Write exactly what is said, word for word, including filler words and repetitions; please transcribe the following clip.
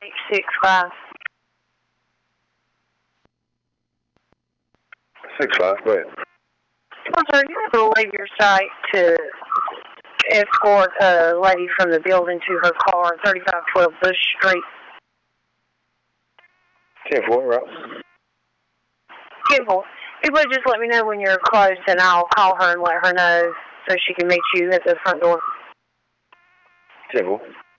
eight six five. Six five, go ahead. Sir, you have to leave your site to escort a lady from the building to her car, thirty-five twelve Bush Street. ten four, right? ten four. If you would just let me know when you're close, and I'll call her and let her know so she can meet you at the front door. ten four.